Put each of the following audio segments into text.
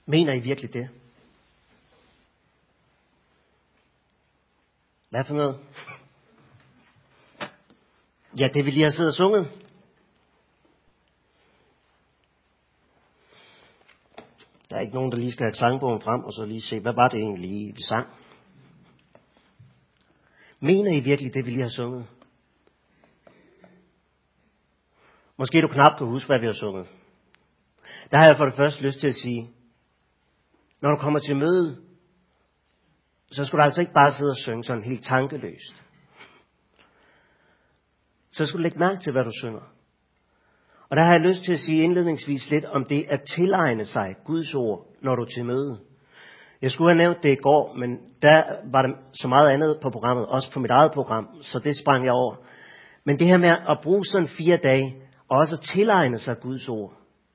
Mener I virkelig det? Hvad for noget? Ja, det vi lige har siddet og sunget. Der er ikke nogen, der lige skal have sangbogen frem, og så lige se, hvad var det egentlig, vi sang? Mener I virkelig det, vi lige har sunget? Måske du knap kan huske, hvad vi har sunget. Der har jeg for det første lyst til at sige, når du kommer til møde, så skulle du altså ikke bare sidde og synge sådan helt tankeløst. Så skulle du lægge mærke til, hvad du synger. Og der har jeg lyst til at sige indledningsvis lidt om det at tilegne sig Guds ord, når du er til møde. Jeg skulle have nævnt det i går, men der var der så meget andet på programmet, også på mit eget program, så det sprang jeg over. Men det her med at bruge sådan 4 dage, og også at tilegne sig Guds ord.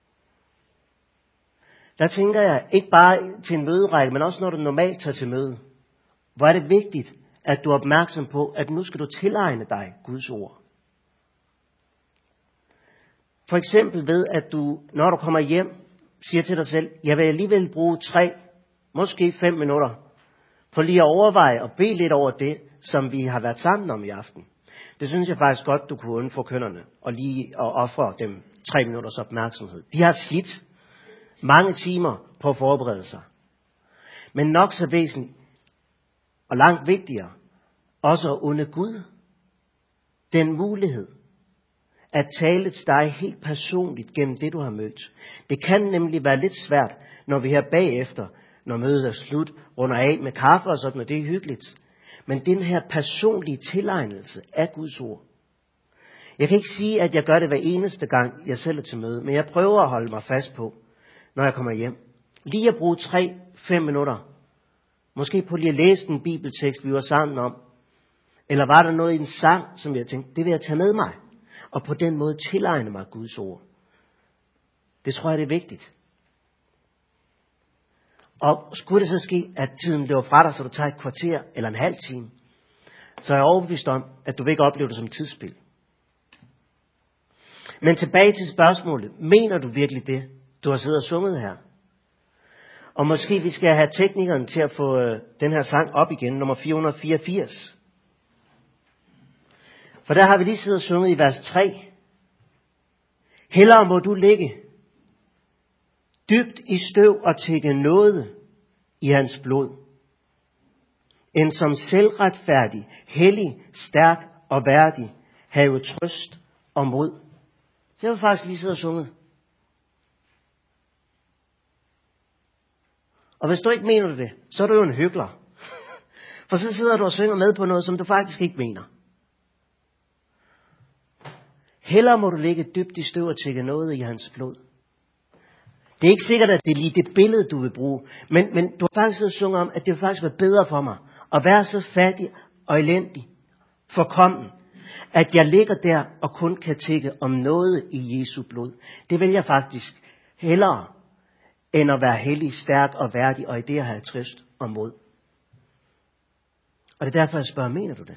Der tænker jeg, ikke bare til en møderække, men også når du normalt tager til møde. Hvor er det vigtigt, at du er opmærksom på, at nu skal du tilegne dig Guds ord. For eksempel ved, at du, når du kommer hjem, siger til dig selv, jeg vil alligevel bruge 3, måske 5 minutter, for lige at overveje og bede lidt over det, som vi har været sammen om i aften. Det synes jeg faktisk godt, du kunne undre kønnerne, og lige at ofre dem 3 minutters opmærksomhed. De har slidt mange timer på at forberede sig. Men nok så væsentligt, og langt vigtigere, også at unde Gud den mulighed, at tale til dig helt personligt gennem det, du har mødt. Det kan nemlig være lidt svært, når vi her bagefter, når mødet er slut, runder af med kaffe og sådan, og det er hyggeligt. Men den her personlige tilegnelse af Guds ord. Jeg kan ikke sige, at jeg gør det hver eneste gang, jeg selv er til møde, men jeg prøver at holde mig fast på, når jeg kommer hjem. Lige at bruge 3-5 minutter. Måske på lige at læse en bibeltekst, vi var sammen om. Eller var der noget i en sang, som jeg tænkte, det vil jeg tage med mig. Og på den måde tilegne mig Guds ord. Det tror jeg, det er vigtigt. Og skulle det så ske, at tiden løber fra dig, så du tager et kvarter eller en halv time, så er jeg overbevist om, at du vil ikke opleve det som tidsspil. Men tilbage til spørgsmålet. Mener du virkelig det, du har siddet og sunget her? Og måske vi skal have teknikeren til at få den her sang op igen, nummer 484. For der har vi lige siddet og sunget i vers 3. Hellere må du ligge dybt i støv og tigge nåde i hans blod, end som selvretfærdig, hellig, stærk og værdig, have trøst og mod. Det har vi faktisk lige siddet og sunget. Og hvis du ikke mener det, så er du jo en hykler. For så sidder du og synger med på noget, som du faktisk ikke mener. Hellere må du ligge dybt i støv og tigge noget i hans blod. Det er ikke sikkert, at det er lige det billede, du vil bruge. Men du har faktisk siddet og sunget om, at det vil faktisk være bedre for mig at være så fattig og elendig, forkommen, at jeg ligger der og kun kan tigge om noget i Jesu blod. Det vil jeg faktisk hellere, end at være hellig, stærk og værdig, og i det at have trøst og mod. Og det er derfor, jeg spørger, mener du det?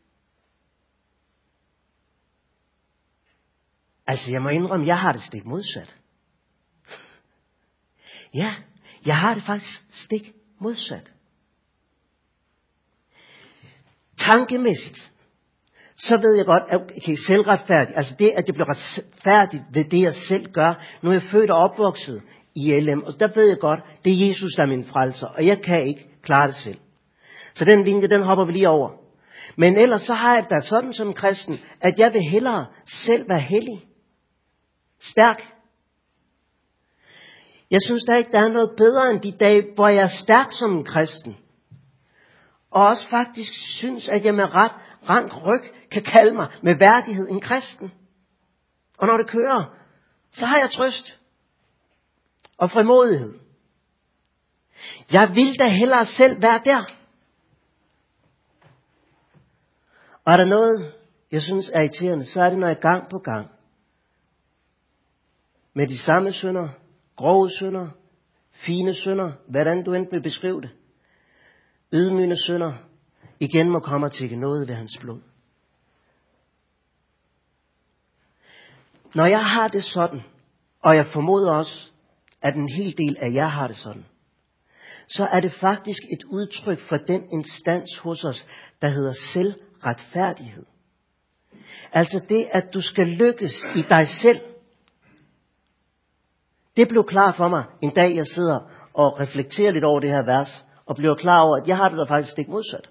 Altså, jeg må indrømme, jeg har det stik modsat. Ja, jeg har det faktisk stik modsat. Tankemæssigt, så ved jeg godt, at okay, selvretfærdigt, altså det, at det bliver retfærdigt ved det, jeg selv gør. Nu er jeg født og opvokset i LM, og der ved jeg godt, det er Jesus, der er min frelser, og jeg kan ikke klare det selv. Så den linje, den hopper vi lige over. Men ellers så har jeg da sådan som kristen, at jeg vil hellere selv være hellig. Stærk. Jeg synes da ikke, der er noget bedre end de dage, hvor jeg er stærk som en kristen. Og også faktisk synes, at jeg med ret rank ryg kan kalde mig med værdighed en kristen. Og når det kører, så har jeg trøst og frimodighed. Jeg vil da hellere selv være der. Og er der noget, jeg synes er irriterende, så er det, når jeg gang på gang med de samme synder, grove synder, fine synder, hvordan du end vil beskrive det, ydmygende synder, igen må komme og tække noget ved hans blod. Når jeg har det sådan, og jeg formoder også, at en hel del af jer har det sådan, så er det faktisk et udtryk for den instans hos os, der hedder selvretfærdighed. Altså det, at du skal lykkes i dig selv. Det blev klar for mig en dag, jeg sidder og reflekterer lidt over det her vers, og bliver klar over, at jeg har det da faktisk ikke modsat.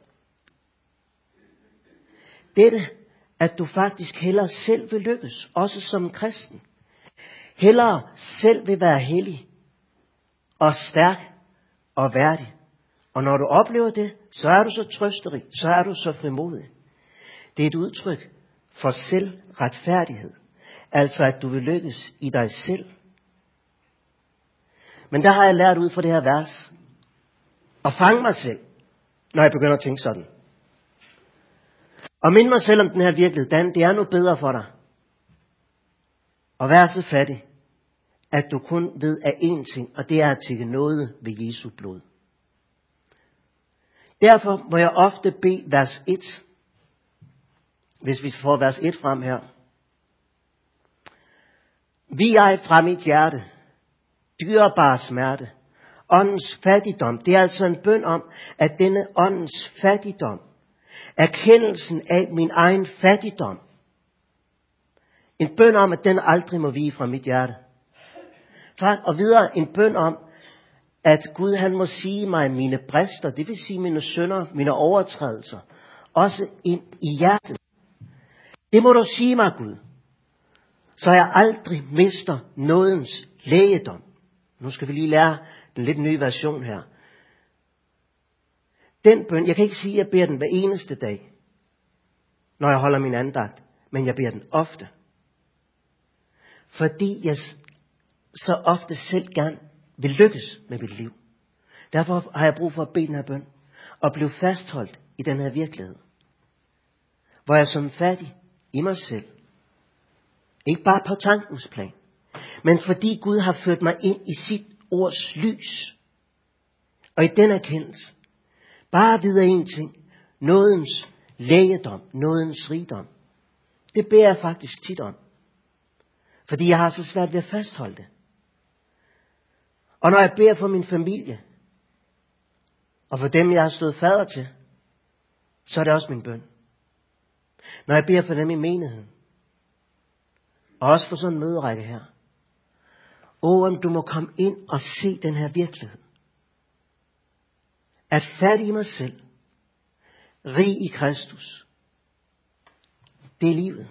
Dette, at du faktisk hellere selv vil lykkes, også som kristen. Hellere selv vil være hellig og stærk og værdig. Og når du oplever det, så er du så trøsterig, så er du så frimodig. Det er et udtryk for selvretfærdighed. Altså at du vil lykkes i dig selv. Men der har jeg lært ud fra det her vers at fange mig selv, når jeg begynder at tænke sådan. Og minde mig selv om den her virkelighed. Dan, det er nu bedre for dig at være så fattig, at du kun ved af én ting, og det er at tikke noget ved Jesu blod. Derfor må jeg ofte bede vers 1, hvis vi får vers 1 frem her. Vi jeg fra mit hjerte, dyrebare smerte, åndens fattigdom. Det er altså en bøn om, at denne åndens fattigdom, erkendelsen af min egen fattigdom, en bøn om, at den aldrig må vige fra mit hjerte. Og videre en bøn om, at Gud han må sige mig mine brister, det vil sige mine synder, mine overtrædelser, også ind i hjertet. Det må du sige mig, Gud, så jeg aldrig mister nådens lægedom. Nu skal vi lige lære den lidt nye version her. Den bøn, jeg kan ikke sige, at jeg beder den hver eneste dag, når jeg holder min andagt, men jeg beder den ofte. Fordi jeg så ofte selv gerne vil lykkes med mit liv. Derfor har jeg brug for at bede den her bøn, og blive fastholdt i den her virkelighed. Hvor jeg som fattig i mig selv, ikke bare på tankens plan, men fordi Gud har ført mig ind i sit ords lys. Og i den erkendelse, bare videre en ting, nådens lægedom, nådens rigdom. Det beder jeg faktisk tit om. Fordi jeg har så svært ved at fastholde det. Og når jeg beder for min familie, og for dem jeg har stået fader til, så er det også min bøn. Når jeg beder for dem i menigheden, og også for sådan en møderække her. Om du må komme ind og se den her virkelighed. At fattig i mig selv, rig i Kristus, det er livet.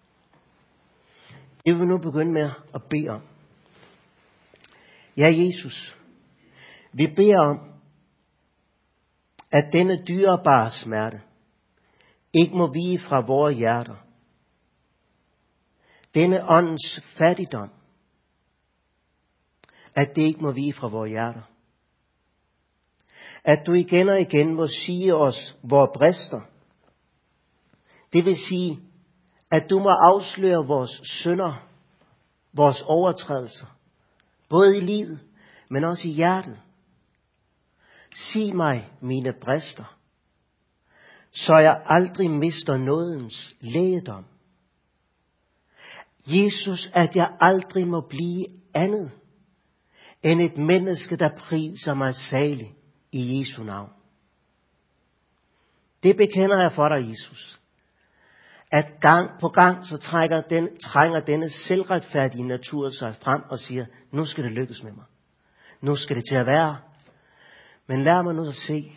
Det vil vi nu begynde med at bede om. Ja, Jesus, vi beder om, at denne dyrebare smerte ikke må vige fra vores hjerter. Denne åndens fattigdom, at det ikke må vige fra vores hjerter. At du igen og igen må sige os vores brister. Det vil sige, at du må afsløre vores synder, vores overtrædelser, både i livet, men også i hjertet. Sig mig mine brister, så jeg aldrig mister nådens lægedom. Jesus, at jeg aldrig må blive andet end et menneske, der priser mig salig i Jesu navn. Det bekender jeg for dig, Jesus. At gang på gang så trænger denne selvretfærdige natur sig frem og siger, nu skal det lykkes med mig. Nu skal det til at være. Men lad mig nu at se,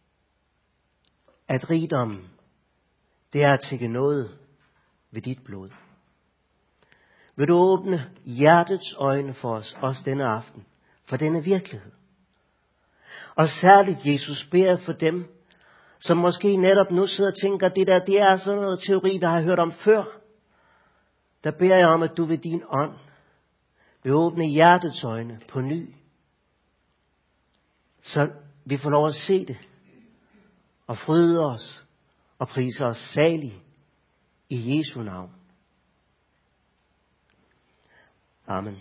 at rigdommen, det er at tække noget ved dit blod. Vil du åbne hjertets øjne for os, også denne aften, for denne virkelighed? Og særligt, Jesus, beder jeg for dem, som måske netop nu sidder og tænker, det er sådan noget teori, der har jeg hørt om før. Der beder jeg om, at du ved din ånd vil åbne hjertets øjne på ny. Så vi får lov at se det, og fryde os, og prise os salige i Jesu navn. Amen.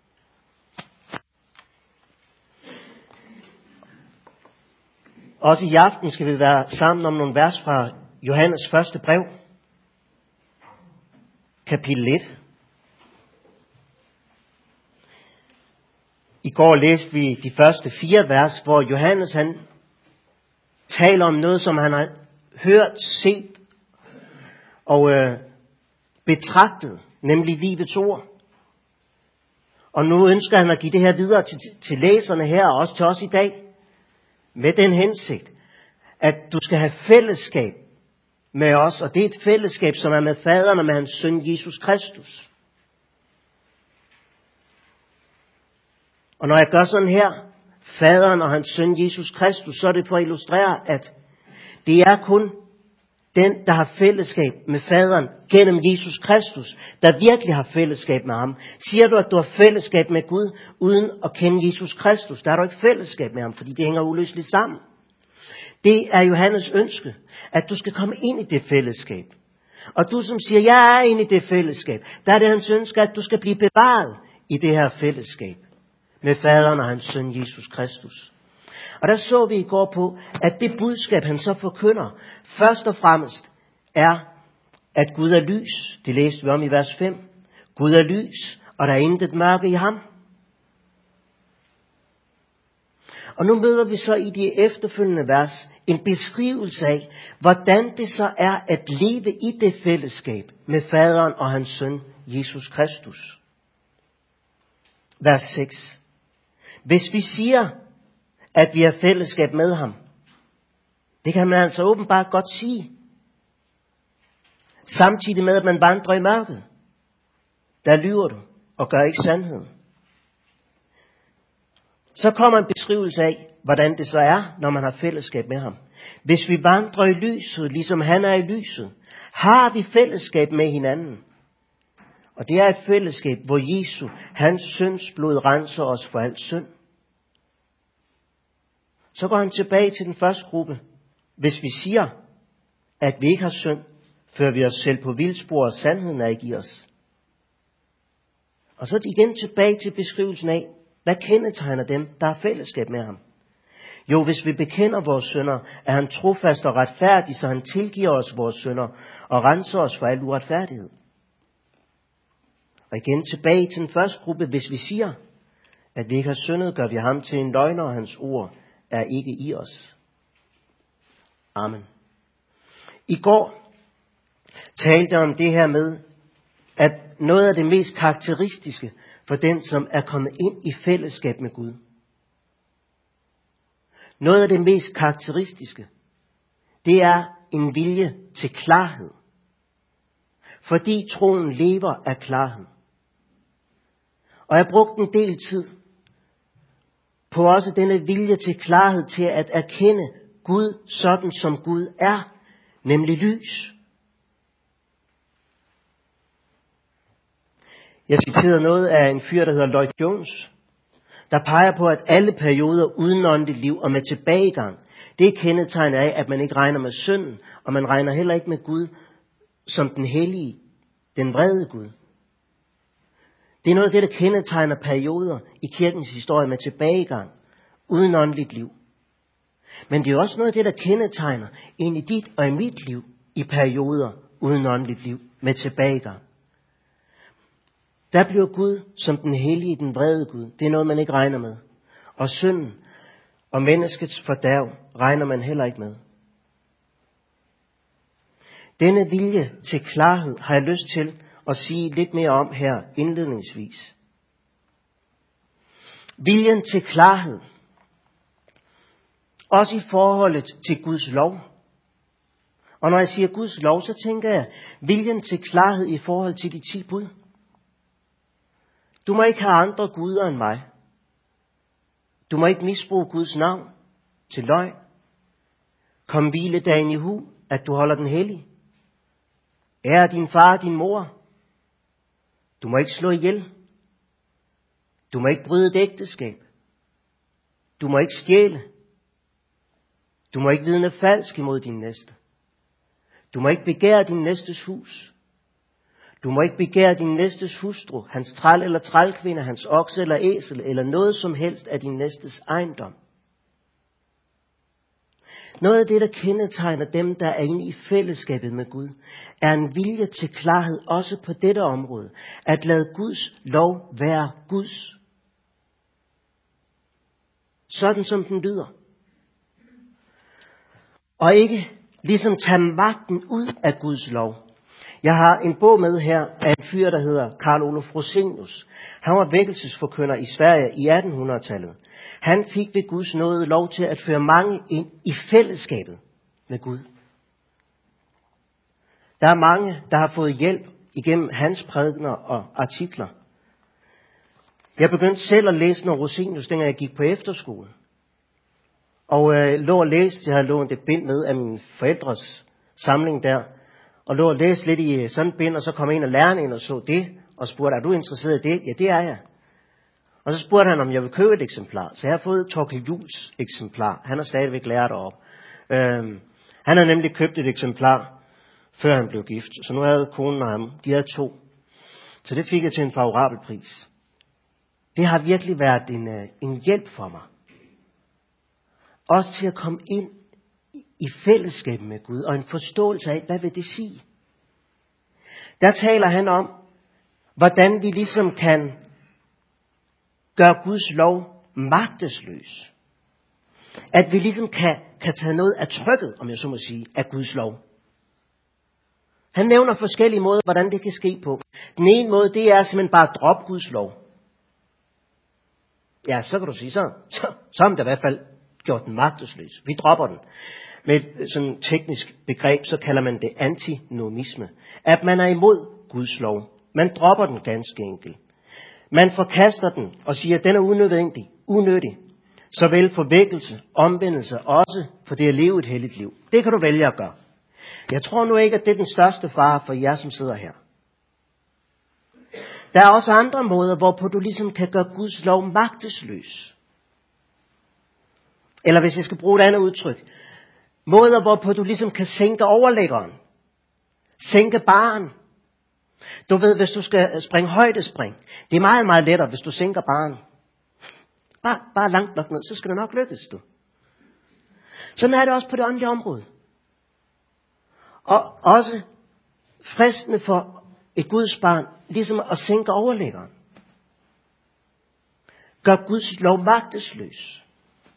Også i aften skal vi være sammen om nogle vers fra Johannes første brev, kapitel 1. I går læste vi de første 4 vers, hvor Johannes han taler om noget, som han har hørt, set og betragtet, nemlig livets ord. Og nu ønsker han at give det her videre til læserne her, og også til os i dag, med den hensigt, at du skal have fællesskab med os, og det er et fællesskab, som er med faderen og med hans søn Jesus Kristus. Og når jeg gør sådan her, faderen og hans søn Jesus Kristus, så er det for at illustrere, at det er kun den, der har fællesskab med faderen gennem Jesus Kristus, der virkelig har fællesskab med ham. Siger du, at du har fællesskab med Gud, uden at kende Jesus Kristus, der har du ikke fællesskab med ham, fordi det hænger uløseligt sammen. Det er Johannes ønske, at du skal komme ind i det fællesskab. Og du som siger, jeg er inde i det fællesskab, der er det hans ønske, at du skal blive bevaret i det her fællesskab med faderen og hans søn Jesus Kristus. Og der så vi i går på, at det budskab, han så forkynder, først og fremmest er, at Gud er lys. Det læste vi om i vers 5. Gud er lys, og der er intet mørke i ham. Og nu møder vi så i de efterfølgende vers en beskrivelse af, hvordan det så er at leve i det fællesskab med faderen og hans søn Jesus Kristus. Vers 6. Hvis vi siger, at vi har fællesskab med ham, det kan man altså åbenbart godt sige, samtidig med at man vandrer i mørket, der lyver du og gør ikke sandheden. Så kommer en beskrivelse af, hvordan det så er, når man har fællesskab med ham. Hvis vi vandrer i lyset, ligesom han er i lyset, har vi fællesskab med hinanden. Og det er et fællesskab, hvor Jesu, hans søns blod, renser os for al synd. Så går han tilbage til den første gruppe. Hvis vi siger, at vi ikke har synd, fører vi os selv på vildspor, og sandheden er ikke i os. Og så igen tilbage til beskrivelsen af, hvad kendetegner dem, der har fællesskab med ham? Jo, hvis vi bekender vores synder, er han trofast og retfærdig, så han tilgiver os vores synder og renser os for al uretfærdighed. Og igen tilbage til den første gruppe. Hvis vi siger, at vi ikke har syndet, gør vi ham til en løgner, og hans ord er ikke i os. Amen. I går talte jeg om det her med, at noget af det mest karakteristiske for den, som er kommet ind i fællesskab med Gud. Noget af det mest karakteristiske, det er en vilje til klarhed. Fordi troen lever af klarhed. Og jeg brugte en del tid på også denne vilje til klarhed til at erkende Gud sådan som Gud er, nemlig lys. Jeg citerede noget af en fyr, der hedder Lloyd Jones, der peger på, at alle perioder uden åndeligt liv og med tilbagegang, det er kendetegnet af, at man ikke regner med synden, og man regner heller ikke med Gud som den hellige, den vrede Gud. Det er noget af det, der kendetegner perioder i kirkens historie med tilbagegang, uden åndeligt liv. Men det er også noget af det, der kendetegner ind i dit og i mit liv i perioder uden åndeligt liv med tilbagegang. Der bliver Gud som den hellige, den vrede Gud. Det er noget, man ikke regner med. Og synden og menneskets fordærv regner man heller ikke med. Denne vilje til klarhed har jeg lyst til at sige lidt mere om her indledningsvis. Viljen til klarhed. Også i forholdet til Guds lov. Og når jeg siger Guds lov, så tænker jeg viljen til klarhed i forhold til de 10 bud. Du må ikke have andre guder end mig. Du må ikke misbruge Guds navn til løgn. Kom hviledagen i hu, at du holder den hellig. Ære din far og din mor. Du må ikke slå ihjel. Du må ikke bryde et ægteskab. Du må ikke stjæle. Du må ikke vidne falsk imod din næste. Du må ikke begære din næstes hus. Du må ikke begære din næstes hustru, hans træl eller trælkvinde, hans okse eller æsel, eller noget som helst af din næstes ejendom. Noget af det, der kendetegner dem, der er inde i fællesskabet med Gud, er en vilje til klarhed også på dette område. At lade Guds lov være Guds. sådan som den lyder. Og ikke ligesom tage magten ud af Guds lov. Jeg har en bog med her af en fyr, der hedder Carl Olof Rosenius. Han var vækkelsesforkynder i Sverige i 1800-tallet. Han fik ved Guds nåde lov til at føre mange ind i fællesskabet med Gud. Der er mange, der har fået hjælp igennem hans prædikener og artikler. Jeg begyndte selv at læse noget Rosenius, dengang jeg gik på efterskole. Og lå og læste, jeg havde lånt et bind med af mine forældres samling der. Og lå og læste lidt i sådan et bind, og så kom en af lærerne ind og så det, og spurgte, er du interesseret i det? Ja, det er jeg. Og så spurgte han, om jeg vil købe et eksemplar. Så jeg har fået Torkel Juhls eksemplar. Han er stadigvæk lærer deroppe. Han har nemlig købt et eksemplar, før han blev gift. Så nu havde konen og ham, de havde 2. Så det fik jeg til en favorabel pris. Det har virkelig været en hjælp for mig. Også til at komme ind i fællesskab med Gud, og en forståelse af, hvad vil det sige? Der taler han om, hvordan vi ligesom kan gøre Guds lov magtesløs. At vi ligesom kan tage noget af trykket, om jeg så må sige, af Guds lov. Han nævner forskellige måder, hvordan det kan ske på. Den ene måde, det er simpelthen bare at droppe Guds lov. Ja, så kan du sige, så har man da i hvert fald gjort den magtesløs. Vi dropper den. Med et sådan teknisk begreb, så kalder man det antinomisme. At man er imod Guds lov. Man dropper den ganske enkelt. Man forkaster den og siger, at den er unødig. Såvel for vækkelse, omvendelse, også for det at leve et helligt liv. Det kan du vælge at gøre. Jeg tror nu ikke, at det er den største fare for jer, som sidder her. Der er også andre måder, hvorpå du ligesom kan gøre Guds lov magtesløs. Eller hvis jeg skal bruge et andet udtryk. Måder, hvorpå du ligesom kan sænke overlæggeren. Sænke barren. Du ved, hvis du skal springe højdespring. Det er meget, meget lettere, hvis du sænker barren. Bare langt nok ned, så skal det nok lykkes, du. Sådan er det også på det åndelige område. Og også fristende for et Guds barn, ligesom at sænke overlæggeren. Gør Guds lov magtesløs.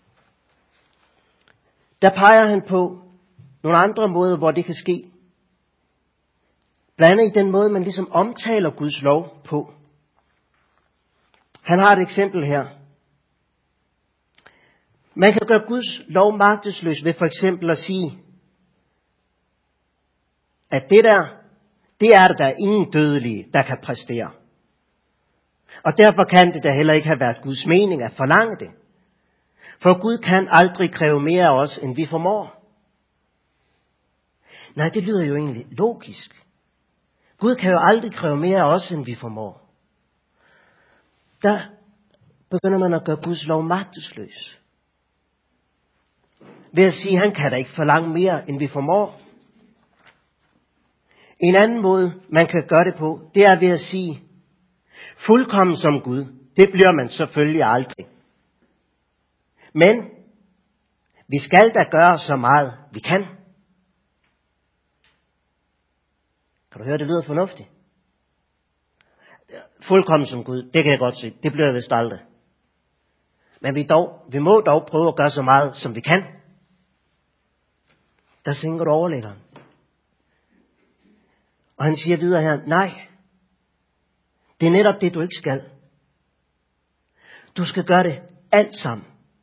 Der peger han på nogle andre måder, hvor det kan ske. Blandt andet i den måde, man ligesom omtaler Guds lov på. Han har et eksempel her. Man kan gøre Guds lov magtesløs ved for eksempel at sige, at det er der ingen dødelige, der kan præstere. Og derfor kan det da heller ikke have været Guds mening at forlange det. For Gud kan aldrig kræve mere af os, end vi formår. Nej, det lyder jo egentlig logisk. Gud kan jo aldrig kræve mere af os, end vi formår. Der begynder man at gøre Guds lov magtesløs. Ved at sige, at han kan da ikke forlange mere, end vi formår. En anden måde, man kan gøre det på, det er ved at sige, fuldkommen som Gud, det bliver man selvfølgelig aldrig. Men vi skal da gøre så meget, vi kan. Kan du høre, det lyder fornuftigt? Fuldkommen som Gud, det kan jeg godt se, det bliver jeg vist aldrig. Men vi må dog prøve at gøre så meget, som vi kan. Der sænker du overlæggeren. Og han siger videre her, nej, det er netop det, du ikke skal. Du skal gøre det alt sammen.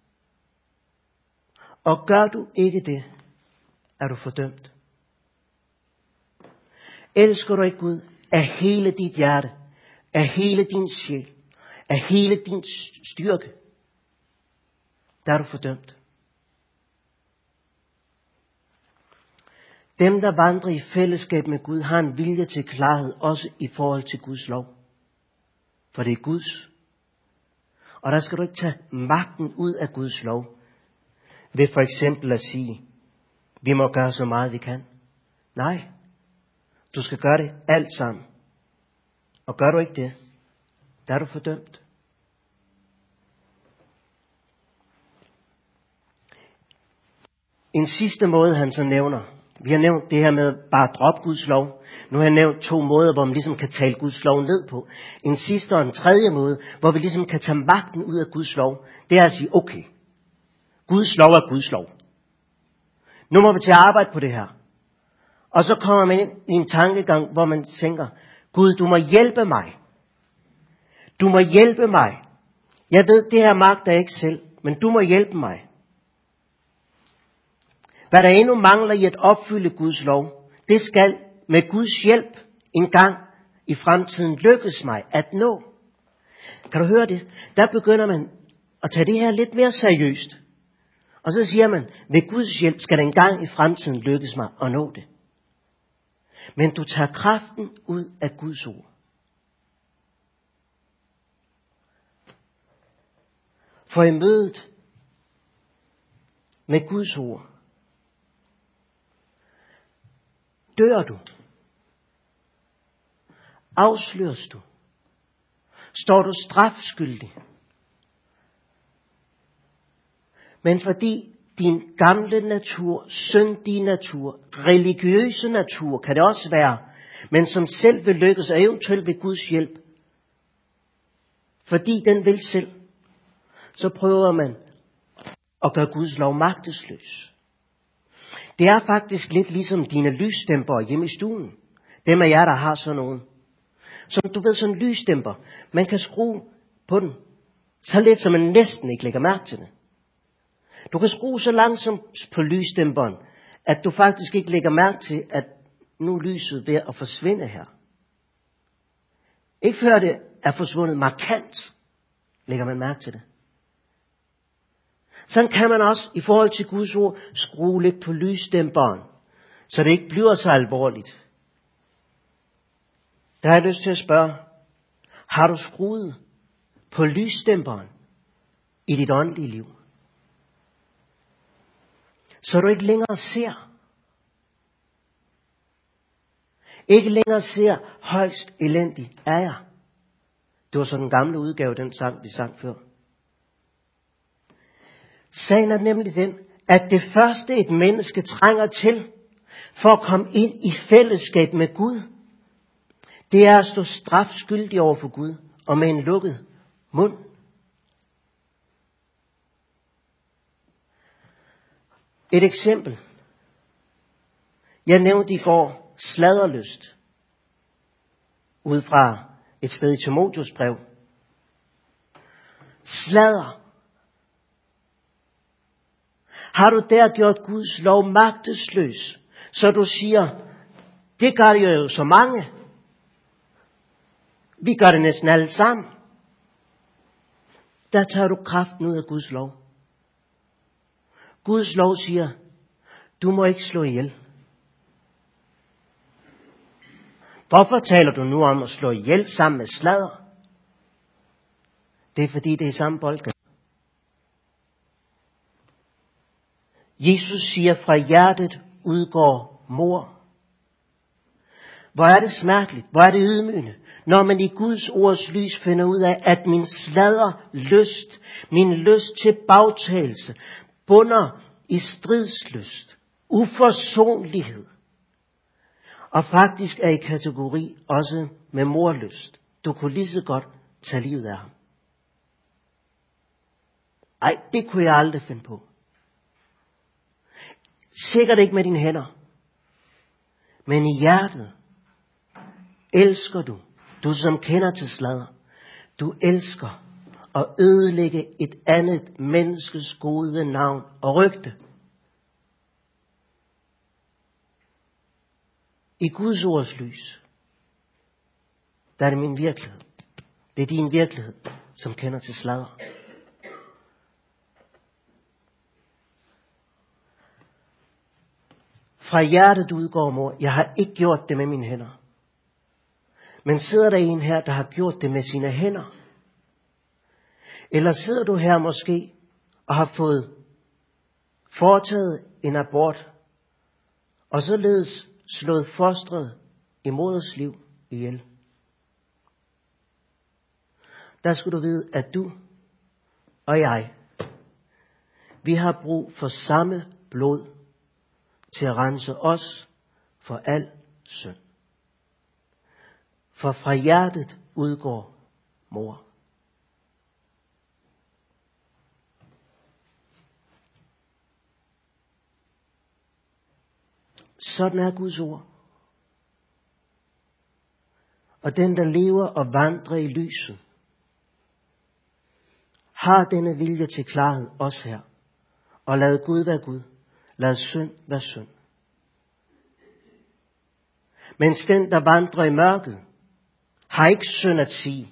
Og gør du ikke det, er du fordømt. Elsker du ikke Gud af hele dit hjerte, af hele din sjæl, af hele din styrke, der er du fordømt. Dem, der vandrer i fællesskab med Gud, har en vilje til klarhed, også i forhold til Guds lov. For det er Guds. Og der skal du ikke tage magten ud af Guds lov, ved for eksempel at sige, vi må gøre så meget vi kan. Nej, du skal gøre det alt sammen. Og gør du ikke det, der er du fordømt. En sidste måde, han så nævner. Vi har nævnt det her med bare at droppe Guds lov. Nu har jeg nævnt 2 måder, hvor man ligesom kan tale Guds lov ned på. En sidste og en tredje måde, hvor vi ligesom kan tage magten ud af Guds lov. Det er at sige, okay, Guds lov er Guds lov. Nu må vi til at arbejde på det her. Og så kommer man ind i en tankegang, hvor man tænker, Gud, du må hjælpe mig. Du må hjælpe mig. Jeg ved, det her magter jeg ikke selv, men du må hjælpe mig. Hvad der endnu mangler i at opfylde Guds lov, det skal med Guds hjælp en gang i fremtiden lykkes mig at nå. Kan du høre det? Der begynder man at tage det her lidt mere seriøst. Og så siger man, ved Guds hjælp skal det en gang i fremtiden lykkes mig at nå det. Men du tager kraften ud af Guds ord. For i mødet med Guds ord, dør du? Afsløres du? Står du strafskyldig? Men fordi din gamle natur, syndige natur, religiøse natur, kan det også være, men som selv vil lykkes, og eventuelt ved Guds hjælp, fordi den vil selv, så prøver man at gøre Guds lov magtesløs. Det er faktisk lidt ligesom dine lysdæmpere hjemme i stuen. Dem af jer, der har sådan nogen. Som du ved, sådan en lysdæmper. Man kan skrue på den, så let, så man næsten ikke lægger mærke til det. Du kan skrue så langsomt på lysdæmperen, at du faktisk ikke lægger mærke til, at nu er lyset ved at forsvinde her. Ikke før det er forsvundet markant, lægger man mærke til det. Sådan kan man også i forhold til Guds ord skrue lidt på lysdæmperen, så det ikke bliver så alvorligt. Der har jeg lyst til at spørge, har du skruet på lysdæmperen i dit åndelige liv? Så du ikke længere ser. Ikke længere ser højst elendig er jeg. Det var så den gamle udgave, den sang, vi sang før. Sagen er nemlig den, at det første et menneske trænger til, for at komme ind i fællesskab med Gud, det er at stå strafskyldig over for Gud, og med en lukket mund. Et eksempel. Jeg nævnte i går sladderlyst, ud fra et sted i Timotheus brev. Sladder. Har du der gjort Guds lov magtesløs, så du siger, det gør det jo så mange. Vi gør det næsten alle sammen. Der tager du kraften ud af Guds lov. Guds lov siger, du må ikke slå ihjel. Hvorfor taler du nu om at slå ihjel sammen med sladder? Det er fordi, det er samme boldgade. Jesus siger, fra hjertet udgår mord. Hvor er det smerteligt, hvor er det ydmygende, når man i Guds ords lys finder ud af, at min sladderlyst, min lyst til bagtagelse, bunder i stridslyst, uforsonlighed, og faktisk er i kategori også med morlyst. Du kunne lige så godt tage livet af ham. Ej, det kunne jeg aldrig finde på. Sikkert ikke med dine hænder, men i hjertet elsker du, du som kender til sladder, du elsker at ødelægge et andet menneskes gode navn og rygte. I Guds ords lys, der er det min virkelighed. Det er din virkelighed, som kender til sladder. Fra hjertet udgår mor. Jeg har ikke gjort det med mine hænder. Men sidder der en her, der har gjort det med sine hænder? Eller sidder du her måske og har fået foretaget en abort, og således slået fostret i moders liv ihjel? Der skal du vide, at du og jeg, vi har brug for samme blod til at rense os for al synd. For fra hjertet udgår mor. Sådan er Guds ord. Og den, der lever og vandrer i lyset, har denne vilje til klarhed også her. Og lad Gud være Gud. Lad synd være synd. Mens den, der vandrer i mørket, har ikke synd at sige.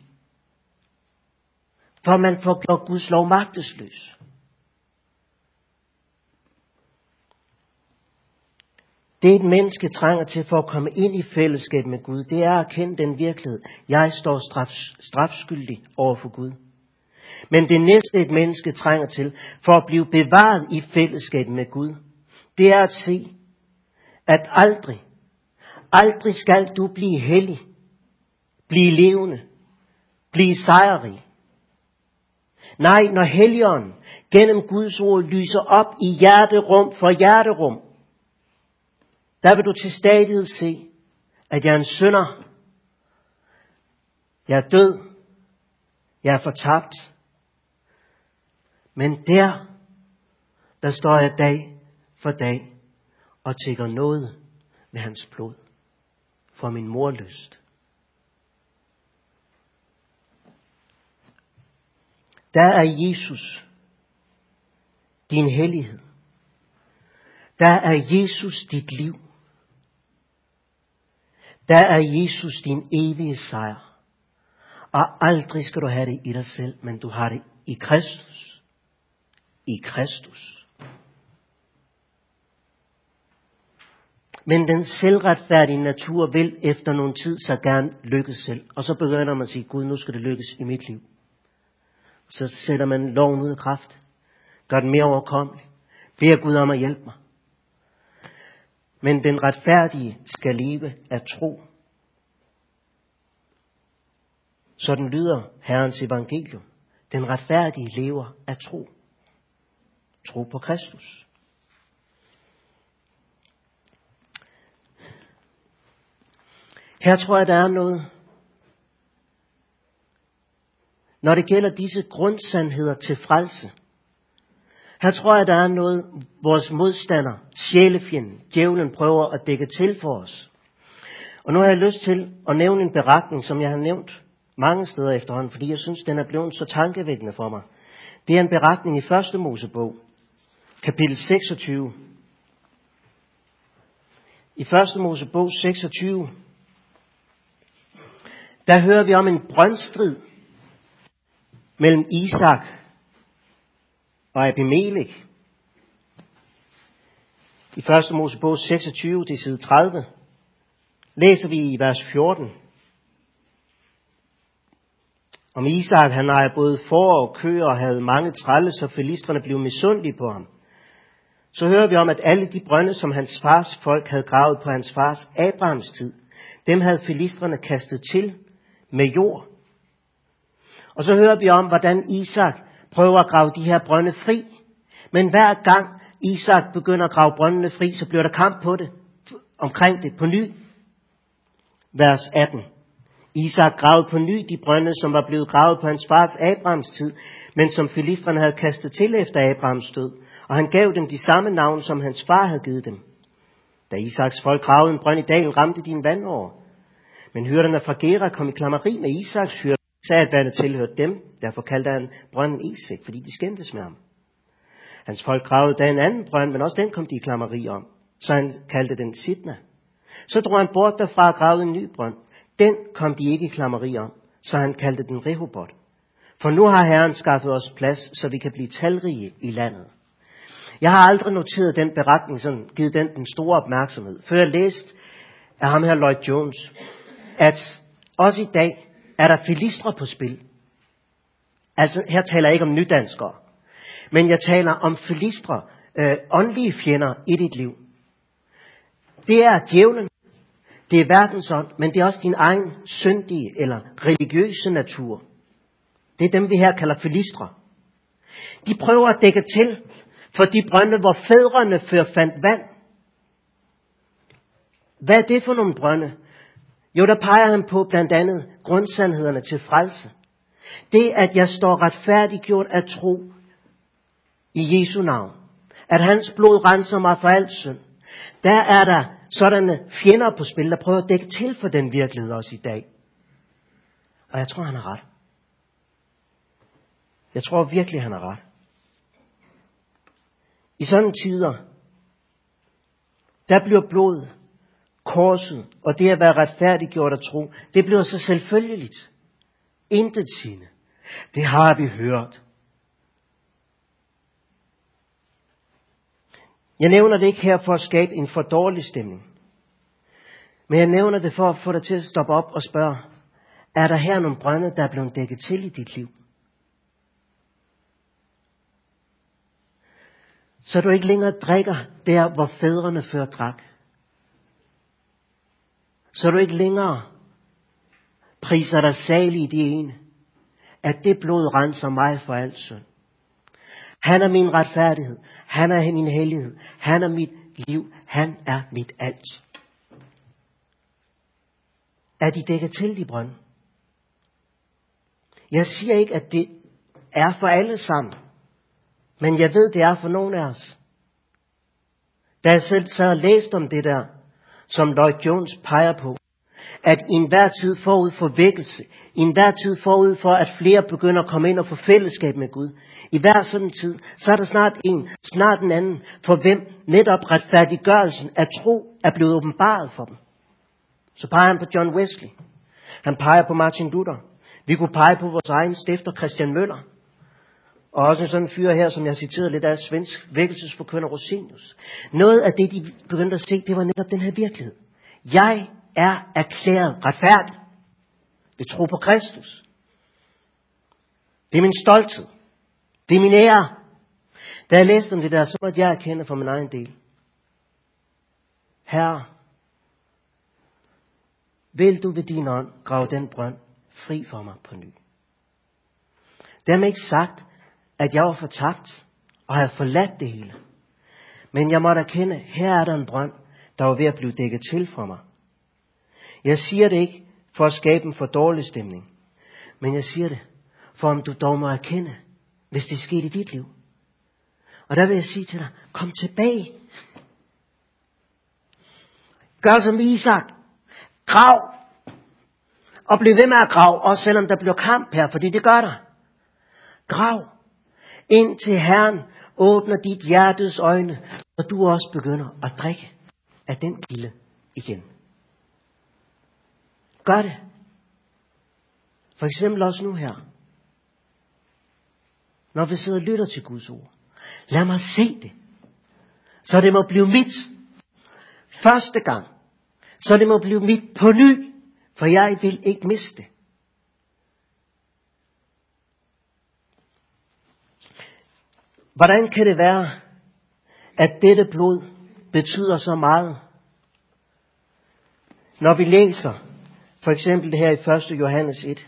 For man får gjort Guds lov magtesløs. Det et menneske trænger til for at komme ind i fællesskab med Gud, det er at kende den virkelighed. Jeg står strafskyldig over for Gud. Men det næste et menneske trænger til for at blive bevaret i fællesskab med Gud, det er at se, at aldrig skal du blive hellig, blive levende, blive sejrrig. Nej, når Helligånden gennem Guds ord lyser op i hjerterum for hjerterum, der vil du til stadighed se, at jeg er en synder. Jeg er død. Jeg er fortabt. Men der står jeg dag for dag og tigger noget med hans blod for min morlyst. Der er Jesus din hellighed. Der er Jesus dit liv. Der er Jesus din evige sejr. Og aldrig skal du have det i dig selv, men du har det i Kristus. I Kristus. Men den selvretfærdige natur vil efter nogen tid så gerne lykkes selv. Og så begynder man at sige, Gud, nu skal det lykkes i mit liv. Så sætter man loven ud af kraft. Gør den mere overkommelig. Beder Gud om at hjælpe mig. Men den retfærdige skal leve af tro. Sådan lyder Herrens evangelium. Den retfærdige lever af tro. Tro på Kristus. Her tror jeg, der er noget. Når det gælder disse grundsandheder til frelse. Her tror jeg, der er noget, vores modstander, sjælefjenden, djævlen prøver at dække til for os. Og nu har jeg lyst til at nævne en beretning, som jeg har nævnt mange steder efterhånden, fordi jeg synes, den er blevet så tankevækkende for mig. Det er en beretning i 1. Mosebog, kapitel 26. I 1. Mosebog 26, der hører vi om en brøndstrid mellem Isak og Abimelek. I 1. Mosebog 26, det er side 30, læser vi i vers 14. Om Isak, han ejer både får og køer og havde mange trælle, så filistrene blev misundelige på ham. Så hører vi om, at alle de brønde, som hans fars folk havde gravet på hans fars Abrahams tid, dem havde filistrene kastet til med jord. Og så hører vi om, hvordan Isak prøver at grave de her brønde fri. Men hver gang Isak begynder at grave brøndene fri, så bliver der kamp på det, omkring det på ny. Vers 18. Isak gravede på ny de brønde, som var blevet gravet på hans fars Abrahams tid, men som filistrene havde kastet til efter Abrahams død. Og han gav dem de samme navne, som hans far havde givet dem. Da Isaks folk gravede en brønd i dalen, ramte de en vandåre. Men hyrderne fra Gera kom i klammeri med Isaks hyrder, sagde, at vandet tilhørte dem. Derfor kaldte han brønden Esek, fordi de skændtes med ham. Hans folk gravede da en anden brønd, men også den kom de i klammeri om. Så han kaldte den Sidna. Så drog han bort derfra og gravede en ny brønd. Den kom de ikke i klammeri om, så han kaldte den Rehobot. For nu har Herren skaffet os plads, så vi kan blive talrige i landet. Jeg har aldrig noteret den beretning, sådan givet den store opmærksomhed, før jeg læste af ham her Lloyd Jones, at også i dag er der filistre på spil. Altså her taler jeg ikke om nydanskere, men jeg taler om filistre, åndelige fjender i dit liv. Det er djævlen, det er verdensånd, men det er også din egen syndige eller religiøse natur. Det er dem, vi her kalder filistre. De prøver at dække til for de brønde, hvor fædrene før fandt vand. Hvad er det for nogle brønde? Jo, der peger han på blandt andet grundsandhederne til frelse. Det, at jeg står retfærdiggjort af tro i Jesu navn. At hans blod renser mig for alt synd. Der er der sådanne fjender på spil, der prøver at dække til for den virkelighed også i dag. Og jeg tror, han har ret. Jeg tror virkelig, han har ret. I sådan tider, der bliver blodet, korset og det at være retfærdiggjort af tro, det bliver så selvfølgeligt. Intet sigende. Det har vi hørt. Jeg nævner det ikke her for at skabe en for dårlig stemning. Men jeg nævner det for at få dig til at stoppe op og spørge, er der her nogle brønde, der er blevet dækket til i dit liv? Så du ikke længere drikker der, hvor fædrene før drak. Så du ikke længere priser dig salig i det ene, at det blod renser mig for alt synd. Han er min retfærdighed. Han er min hellighed. Han er mit liv. Han er mit alt. Er de dækket til, de brønde? Jeg siger ikke, at det er for alle sammen. Men jeg ved, det er for nogen af os. Da jeg selv sad og læste om det der, som Lloyd Jones peger på, at i enhver tid forud for vækkelse, i enhver tid forud for, at flere begynder at komme ind og få fællesskab med Gud, i hver sådan tid, så er der snart en anden, for hvem netop retfærdiggørelsen af tro er blevet åbenbaret for dem. Så peger han på John Wesley. Han peger på Martin Luther. Vi kunne pege på vores egen stifter Christian Møller. Og også en sådan fyr her, som jeg citerede lidt af, svensk vækkelsesforkynder Rosenius. Noget af det, de begyndte at se, det var netop den her virkelighed. Jeg er erklæret retfærdig ved tro på Kristus. Det er min stolthed. Det er min ære. Da jeg læste om det der, så måtte jeg erkende for min egen del. Herre, vil du ved din ånd grave den brønd fri for mig på ny? Dermed ikke sagt, at jeg var fortabt og havde forladt det hele. Men jeg måtte erkende, her er der en brønd, der var ved at blive dækket til for mig. Jeg siger det ikke for at skabe en for dårlig stemning, men jeg siger det, for om du dog må erkende, hvis det er sket i dit liv. Og der vil jeg sige til dig, kom tilbage. Gør som Isak. Grav. Og bliv ved med at grave, også selvom der bliver kamp her, fordi det gør der. Grav. Indtil Herren åbner dit hjertes øjne, og du også begynder at drikke af den kilde igen. Gør det. For eksempel også nu her. Når vi sidder og lytter til Guds ord. Lad mig se det. Så det må blive mit. Første gang. Så det må blive mit på ny. For jeg vil ikke miste det. Hvordan kan det være, at dette blod betyder så meget? Når vi læser, for eksempel det her i 1. Johannes 1,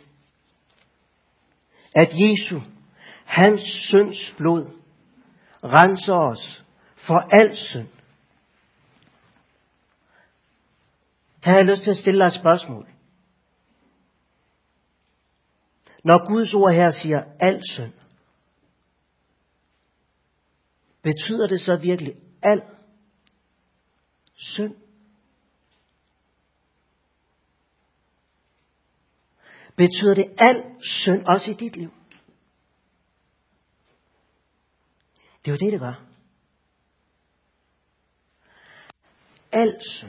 at Jesu, hans synds blod, renser os for al synd. Her har jeg lyst til at stille dig et spørgsmål. Når Guds ord her siger al synd, betyder det så virkelig al synd? Betyder det al synd også i dit liv? Det er jo det gør. Al synd.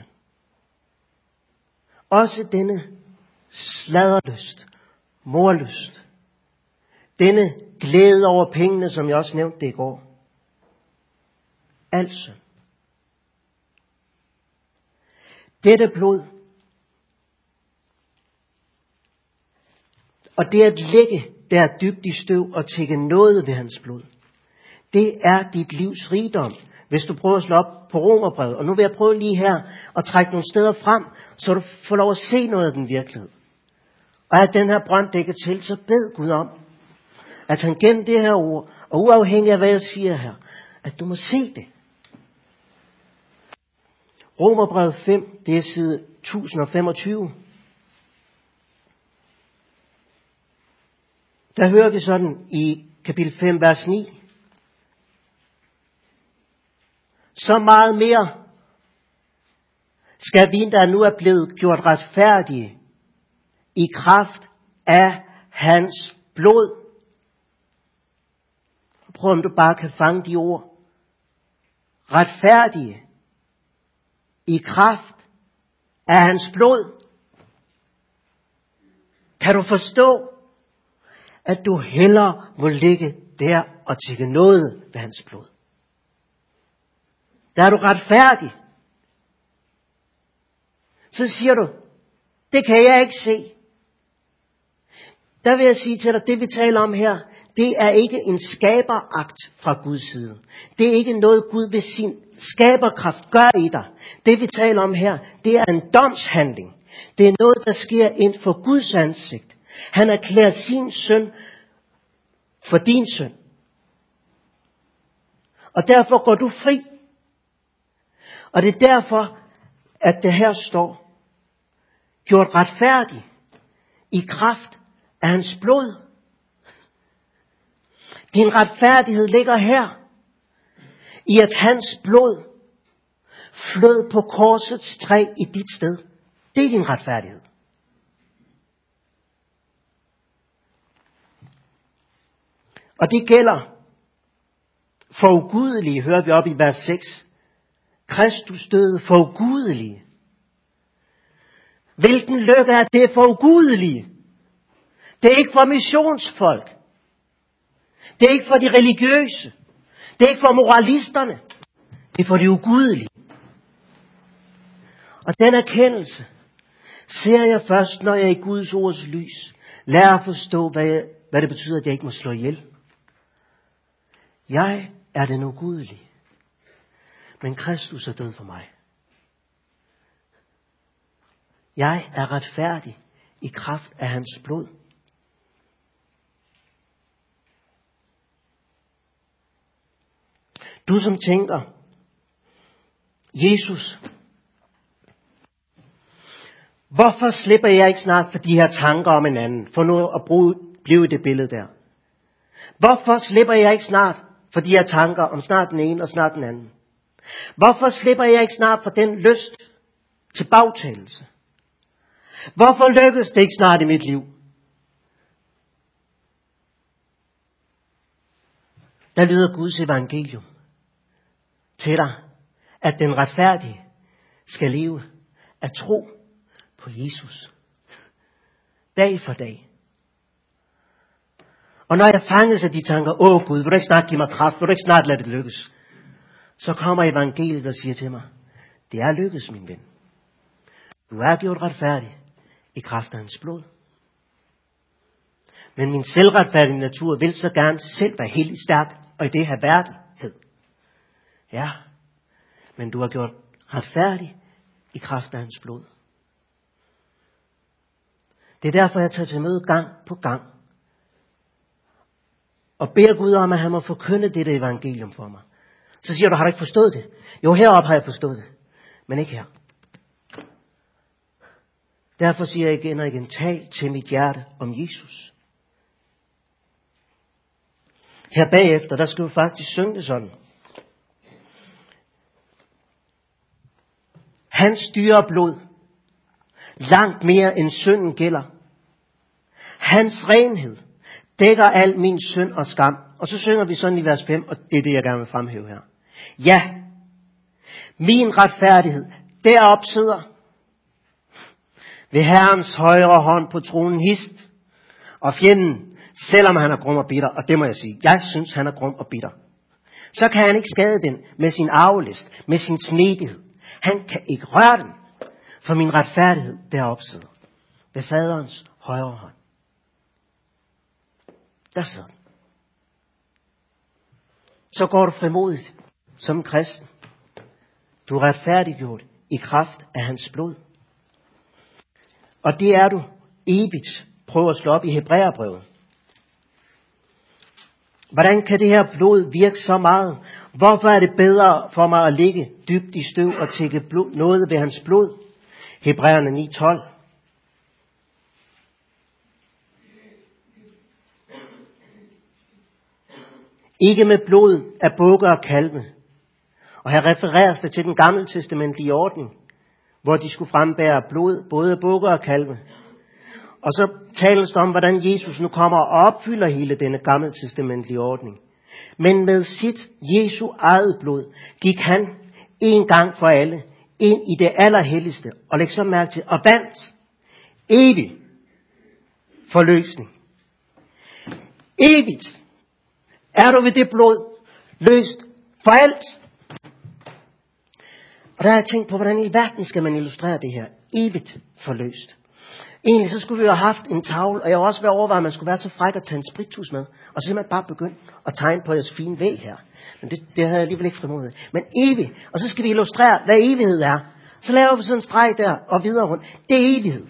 Også denne sladderlyst, morlyst, denne glæde over pengene, som jeg også nævnte det i går. Al synd. Dette blod, og det at ligge der dybt i støv og tække noget ved hans blod, det er dit livs rigdom, hvis du prøver at slå op på Romerbrevet. Og nu vil jeg prøve lige her at trække nogle steder frem, så du får lov at se noget af den virkelighed. Og at den her brønd dækket til, så bed Gud om, at han gennem det her ord, og uafhængig af hvad jeg siger her, at du må se det. Romerbrevet 5, det er side 1025. Der hører vi sådan i kapitel 5, vers 9. Så meget mere. skal vi, der nu er blevet gjort retfærdige i kraft af hans blod. Prøv om du bare kan fange de ord. Retfærdige i kraft af hans blod. Kan du forstå, at du hellere må ligge der og tikke noget ved hans blod? Der er du retfærdig. Så siger du, det kan jeg ikke se. Der vil jeg sige til dig, det vi taler om her, det er ikke en skaberakt fra Guds side. Det er ikke noget Gud ved sin skaberkraft gør i dig. Det vi taler om her, det er en domshandling. Det er noget, der sker inden for Guds ansigt. Han erklærer sin søn for din søn. Og derfor går du fri. Og det er derfor, at det her står, gjort retfærdig i kraft af hans blod. Din retfærdighed ligger her, i at hans blod flød på korsets træ i dit sted. Det er din retfærdighed. Og det gælder for ugudelige, hører vi op i vers 6. Kristus døde for ugudelige. Hvilken lykke er det for ugudelige? Det er ikke for missionsfolk. Det er ikke for de religiøse. Det er ikke for moralisterne. Det er for de ugudelige. Og den erkendelse ser jeg først, når jeg i Guds ords lys lærer at forstå, hvad det betyder, at jeg ikke må slå ihjel. Jeg er den ugudelige. Men Kristus er død for mig. Jeg er retfærdig i kraft af hans blod. Du som tænker, Jesus, hvorfor slipper jeg ikke snart for de her tanker om en anden? For nu at blive i det billede der. Hvorfor slipper jeg ikke snart for de her tanker om snart den ene og snart den anden? Hvorfor slipper jeg ikke snart for den lyst til bagtagelse? Hvorfor lykkes det ikke snart i mit liv? Der lyder Guds evangelium til dig, at den retfærdige skal leve af tro på Jesus. Dag for dag. Og når jeg fanges af de tanker, Gud, vil du ikke snart give mig kraft, vil du ikke snart lade det lykkes? Så kommer evangeliet og siger til mig, det er lykkes, min ven. Du er gjort retfærdig i kraft af hans blod. Men min selvretfærdige natur vil så gerne selv være helt stærk, og i det have værdighed. Ja, men du har gjort retfærdig i kraft af hans blod. Det er derfor, jeg tager til møde gang på gang. Og beder Gud om, at han må forkynde dette evangelium for mig. Så siger du, har du ikke forstået det? Jo, heroppe har jeg forstået det, men ikke her. Derfor siger jeg igen og igen, tal til mit hjerte om Jesus. Her bagefter, der skal du faktisk synge det sådan. Hans dyre blod, langt mere end synden gælder. Hans renhed dækker al min synd og skam. Og så synger vi sådan i vers 5, og det er det, jeg gerne vil fremhæve her. Ja, min retfærdighed derop sidder ved Herrens højre hånd på tronen hist, og fjenden, selvom han er grum og bitter, og det må jeg sige, jeg synes, han er grum og bitter, så kan han ikke skade den med sin arvelist, med sin snedighed. Han kan ikke røre den, for min retfærdighed derop sidder ved faderens højre hånd. Der sidder den. Så går du frimodigt som kristen. Du er retfærdiggjort i kraft af hans blod. Og det er du evigt. Prøv at slå op i Hebræerbrevet. Hvordan kan det her blod virke så meget? Hvorfor er det bedre for mig at ligge dybt i støv og tække noget ved hans blod? Hebræerne 9:12. Ikke med blod af bukke og kalve. Og her refereres det til den gamle testamentlige ordning, hvor de skulle frembære blod, både bukker og kalve. Og så tales der om, hvordan Jesus nu kommer og opfylder hele denne gammeltestamentlige ordning. Men med sit Jesu eget blod gik han en gang for alle ind i det allerhelligste, og læg så mærke til, og bandt evig forløsning. Evigt er du ved det blod løst for alt. Og der har jeg tænkt på, hvordan i verden skal man illustrere det her. Evigt forløst. Egentlig så skulle vi jo have haft en tavle, og jeg var også ved at overveje, at man skulle være så fræk at tage en spritus med, og så simpelthen bare begynde at tegne på jeres fine væg her. Men det havde jeg alligevel ikke frimodet. Men evigt, og så skal vi illustrere, hvad evighed er. Så laver vi sådan en streg der, og videre rundt. Det er evighed.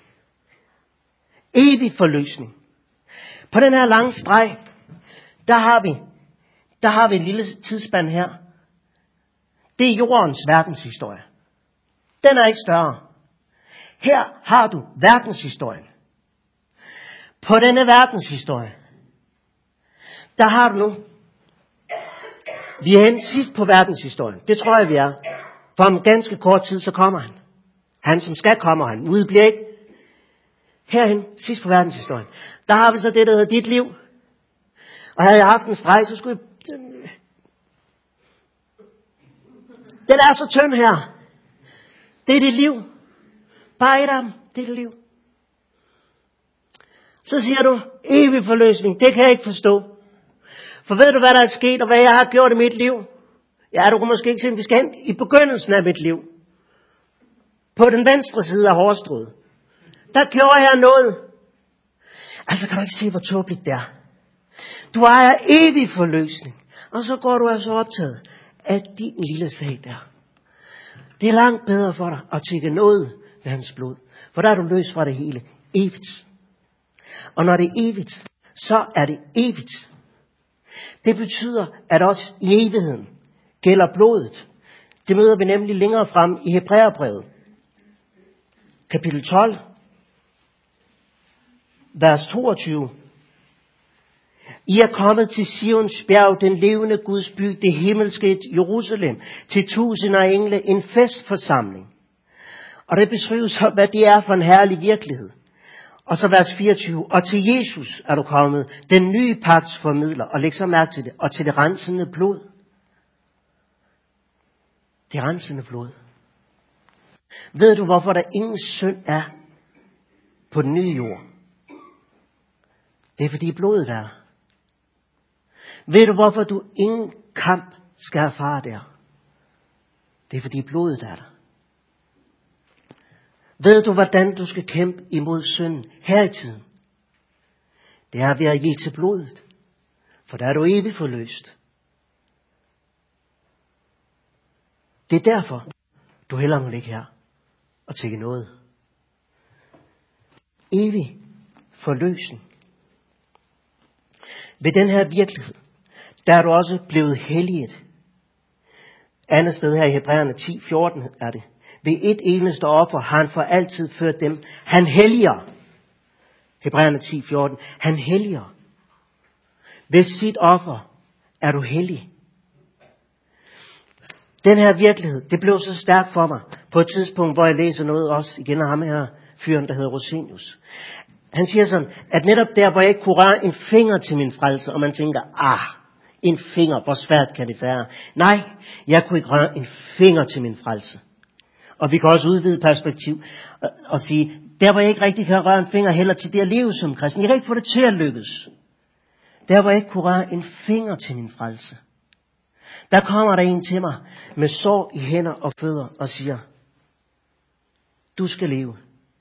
Evig forløsning. På den her lange streg, der har vi et lille tidsspand her. Det er jordens verdenshistorie. Den er ikke større. Her har du verdenshistorien. På denne verdenshistorie, der har du nu. Vi er hen sidst på verdenshistorien. Det tror jeg, vi er. For om ganske kort tid, så kommer han. Han som skal komme, han udbliver ikke. Herhen, sidst på verdenshistorien. Der har vi så det, der hedder dit liv. Og havde jeg haft en streg, så skulle jeg... Den er så tynd her. Det er dit liv. Bare et af dem, det er dit liv. Så siger du, evig forløsning, det kan jeg ikke forstå. For ved du, hvad der er sket, og hvad jeg har gjort i mit liv? Ja, du kan måske ikke se, at vi skal hen i begyndelsen af mit liv. På den venstre side af hårstrået. Der gjorde jeg noget. Altså kan du ikke se, hvor tåbeligt det er. Du ejer evig forløsning. Og så går du altså optaget af din lille sag der. Det er langt bedre for dig at tjekke noget ved hans blod. For der er du løs fra det hele. Evigt. Og når det er evigt, så er det evigt. Det betyder, at også i evigheden gælder blodet. Det møder vi nemlig længere frem i Hebræerbrevet. Kapitel 12. Vers 22. I er kommet til Sions bjerg, den levende Guds by, det himmelske Jerusalem, til tusinder af engle, en festforsamling. Og det beskrives så, hvad det er for en herlig virkelighed. Og så vers 24. Og til Jesus er du kommet, den nye pagts formidler. Og læg så mærke til det. Og til det rensende blod. Det rensende blod. Ved du, hvorfor der ingen synd er på den nye jord? Det er fordi blodet er. Ved du, hvorfor du ingen kamp skal erfare der? Det er fordi blodet er der. Ved du, hvordan du skal kæmpe imod synden her i tiden? Det er ved at give til blodet. For der er du evigt forløst. Det er derfor, du hellere må ligge her og tænke noget. Evig forløsning. Ved den her virkelighed, der er du også blevet helliget. Andet sted her i Hebræerne 10:14 er det. Ved et eneste offer har han for altid ført dem. Han helliger. Hebræerne 10:14. Han helliger. Ved sit offer er du hellig. Den her virkelighed, det blev så stærkt for mig på et tidspunkt, hvor jeg læser noget også igen af ham her, fyren, der hedder Rosenius. Han siger sådan, at netop der, hvor jeg ikke kunne røre en finger til min frelse, og man tænker, en finger, hvor svært kan det være? Nej, jeg kunne ikke røre en finger til min frelse. Og vi kan også udvide perspektiv og sige, der hvor jeg ikke rigtig kan røre en finger heller til det at leve som kristen, jeg kan ikke få det til at lykkes. Der hvor jeg ikke kunne røre en finger til min frelse. Der kommer der en til mig med sår i hænder og fødder og siger, du skal leve.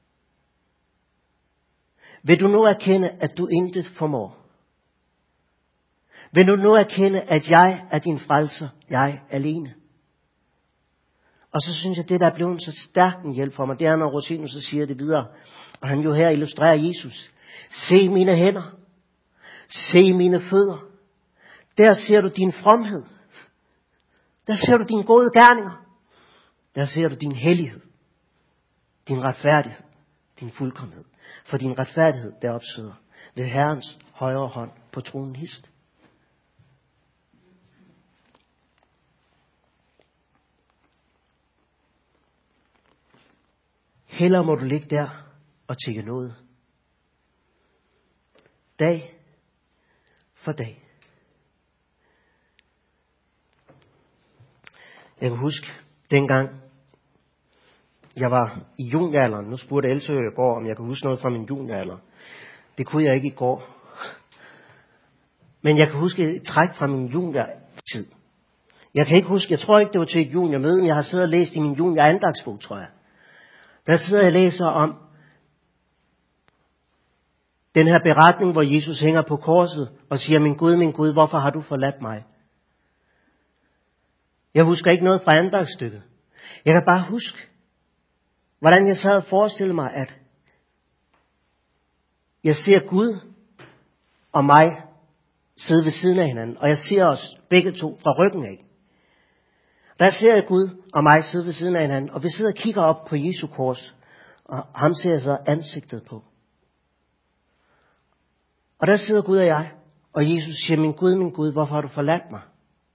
Vil du nu erkende, at du intet formår? Vil du nu erkende, at jeg er din frelser, jeg alene? Og så synes jeg, det der er blevet så stærk en hjælp for mig, det er, når Rosenius så siger det videre. Og han jo her illustrerer Jesus. Se mine hænder. Se mine fødder. Der ser du din fromhed. Der ser du dine gode gerninger. Der ser du din hellighed. Din retfærdighed. Din fuldkommenhed. For din retfærdighed, der opsøger ved Herrens højre hånd på tronen hist. Hellere må du ligge der og tikke noget. Dag for dag. Jeg kan huske, dengang jeg var i junioralderen. Nu spurgte Else i går, om jeg kan huske noget fra min junioralder. Det kunne jeg ikke i går. Men jeg kan huske et træk fra min juniortid. Jeg kan ikke huske, jeg tror ikke, det var til et juniormøde, men jeg har siddet og læst i min juniorandagsbog, tror jeg. Der sidder jeg og læser om den her beretning, hvor Jesus hænger på korset og siger, min Gud, hvorfor har du forladt mig? Jeg husker ikke noget fra andagsstykket. Jeg kan bare huske, hvordan jeg sad og forestillede mig, at jeg ser Gud og mig sidde ved siden af hinanden, og jeg ser os begge to fra ryggen af. Der ser jeg Gud og mig sidde ved siden af hinanden, og vi sidder og kigger op på Jesu kors, og ham ser jeg så ansigtet på. Og der sidder Gud og jeg, og Jesus siger, min Gud, hvorfor har du forladt mig?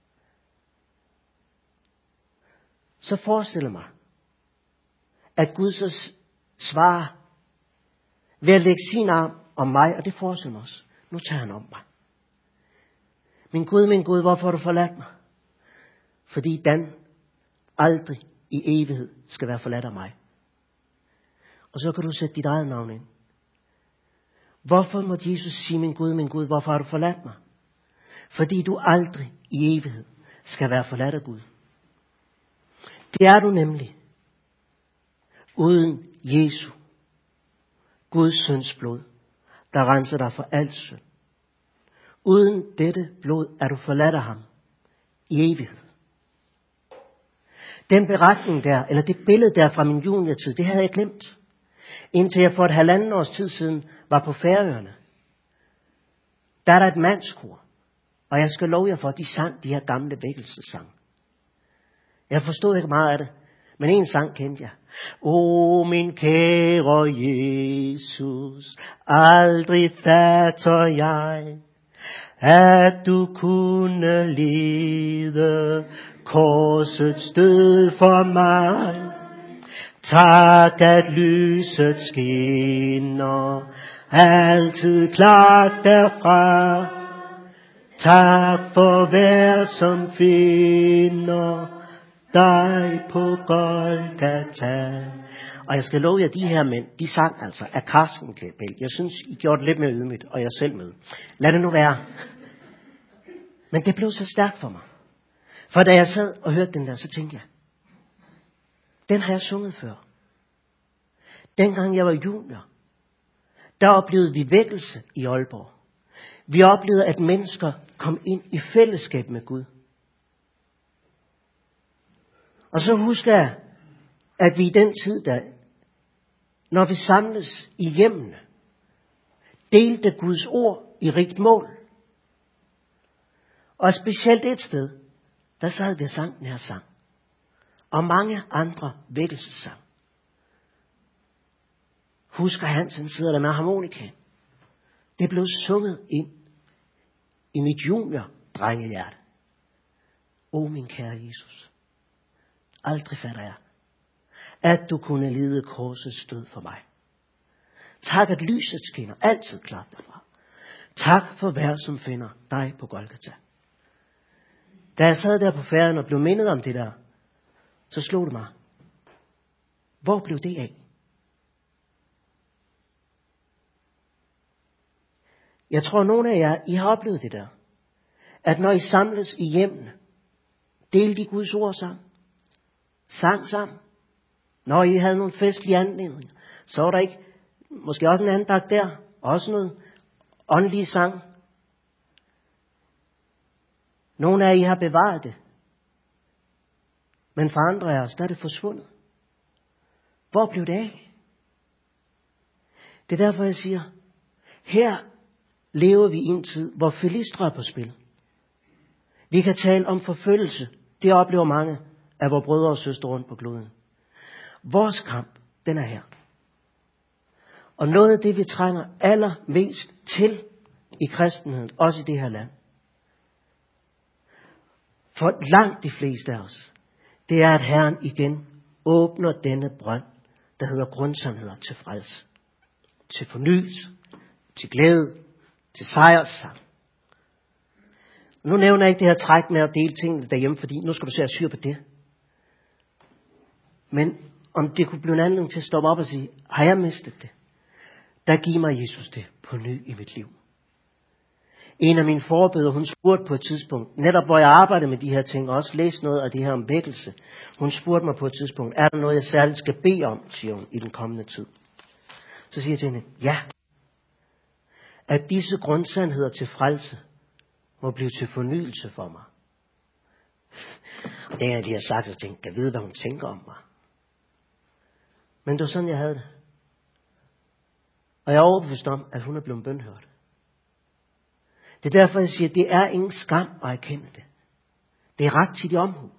Så forestil mig, at Gud så svarer ved at lægge sin arm om mig, og det forestiller mig også. Nu tager han om mig. Min Gud, hvorfor har du forladt mig? Fordi Dan aldrig i evighed skal være forladt af mig. Og så kan du sætte dit eget navn ind. Hvorfor må Jesus sige, min Gud, hvorfor har du forladt mig? Fordi du aldrig i evighed skal være forladt af Gud. Det er du nemlig. Uden Jesu, Guds søns blod, der renser dig for alt synd. Uden dette blod er du forladt af ham i evighed. Den beretning der, eller det billede der fra min juniortid, det havde jeg glemt. Indtil jeg for et 1,5 års tid siden var på Færøerne. Der er der et mandskor, og jeg skal love jer for, at de sang de her gamle vækkelsessange. Jeg forstod ikke meget af det, men en sang kendte jeg. O min kære Jesus, aldrig fatter jeg, at du kunne lide korsets død for mig. Tak at lyset skinner altid klart derfra. Tak for hver som finder dig på Golgata. Og jeg skal love jer, de her mænd, de sang altså af Karsten-kapel. Jeg synes, I gjorde det lidt mere ydmygt, og jeg selv med. Lad det nu være. Men det blev så stærkt for mig. For da jeg sad og hørte den der, så tænkte jeg, den har jeg sunget før. Dengang jeg var junior, der oplevede vi vækkelse i Aalborg. Vi oplevede, at mennesker kom ind i fællesskab med Gud. Og så husker jeg, at vi i den tid, der, når vi samles i hjemmene, delte Guds ord i rigt mål. Og specielt et sted, der sad vi og sang den her sang. Og mange andre vækkelsessang. Husker Hansen sidder der med harmonikaen. Det blev sunget ind i mit junior-drengehjerte. O min kære Jesus, aldrig fatter jeg, at du kunne lide korsets død for mig. Tak at lyset skinner altid klart derfra. Tak for hver som finder dig på Golgata. Da jeg sad der på færden og blev mindet om det der, så slog det mig. Hvor blev det af? Jeg tror, nogle af jer, I har oplevet det der. At når I samles i hjemmene, delte I Guds ord sammen. Sang sammen. Når I havde nogle festlige anledninger, så var der ikke måske også en andagt der. Også noget åndelig sang. Nogle af I har bevaret det. Men for andre af os, der er det forsvundet. Hvor blev det af? Det er derfor, jeg siger, her lever vi i en tid, hvor filistre er på spil. Vi kan tale om forfølgelse. Det oplever mange af vores brødre og søstre rundt på kloden. Vores kamp, den er her. Og noget af det, vi trænger allermest til i kristenheden, også i det her land, for langt de fleste af os, det er, at Herren igen åbner denne brønd, der hedder grundsandheder til frelse, til fornyelse, til glæde, til sejrssang. Nu nævner jeg ikke det her træk med at dele tingene derhjemme, fordi nu skal du se at syre på det. Men om det kunne blive en anledning til at stoppe op og sige, har jeg mistet det? Der giver mig Jesus det på ny i mit liv. En af mine forbedere, hun spurgte på et tidspunkt, netop hvor jeg arbejdede med de her ting, og også læste noget af det her om vækkelse. Hun spurgte mig på et tidspunkt, er der noget, jeg særligt skal bede om, siger hun, i den kommende tid. Så siger jeg til hende, ja. At disse grundsandheder til frelse må blive til fornyelse for mig. Og det er, de har sagt, så tænkte jeg vide, hvad hun tænker om mig. Men det var sådan, jeg havde det. Og jeg er overbevist om, at hun er blevet bønhørt. Det er derfor, jeg siger, at det er ingen skam at erkende det. Det er ret tit i omhu.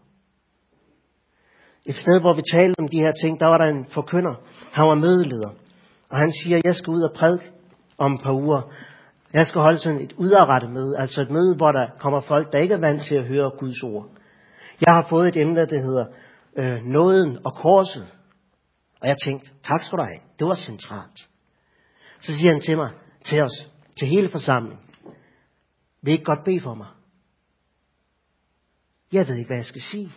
Et sted, hvor vi talte om de her ting, der var der en forkynder. Han var mødeleder. Og han siger, at jeg skal ud og prædike om et par uger. Jeg skal holde sådan et udadrettet møde. Altså et møde, hvor der kommer folk, der ikke er vant til at høre Guds ord. Jeg har fået et emne, der hedder nåden og korset. Og jeg tænkte, tak skal du have. Det var centralt. Så siger han til mig, til os, til hele forsamlingen. Vil I ikke godt bede for mig? Jeg ved ikke, hvad jeg skal sige.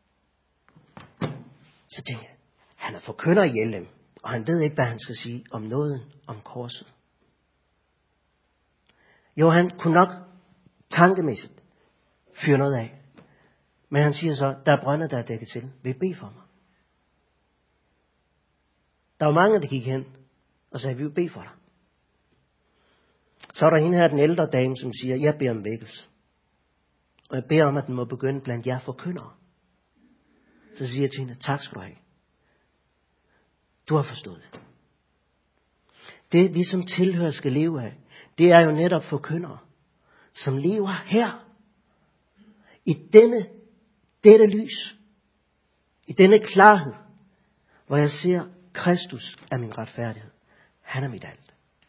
Så tænkte jeg, han er forkynder i LM, og han ved ikke, hvad han skal sige om nåden, om korset. Jo, han kunne nok tankemæssigt fyre noget af. Men han siger så, der er brønde, der er dækket til. Vil I bede for mig? Der var mange, der gik hen og sagde, vi vil bede for dig. Så er der hende her, den ældre dame, som siger, jeg beder om vækkelse. Og jeg beder om, at den må begynde blandt jer forkyndere. Så siger jeg til hende, tak skal du have. Du har forstået det. Det vi som tilhører skal leve af, det er jo netop forkyndere, som lever her. I dette lys. I denne klarhed, hvor jeg ser, Kristus er min retfærdighed. Han er mit alt.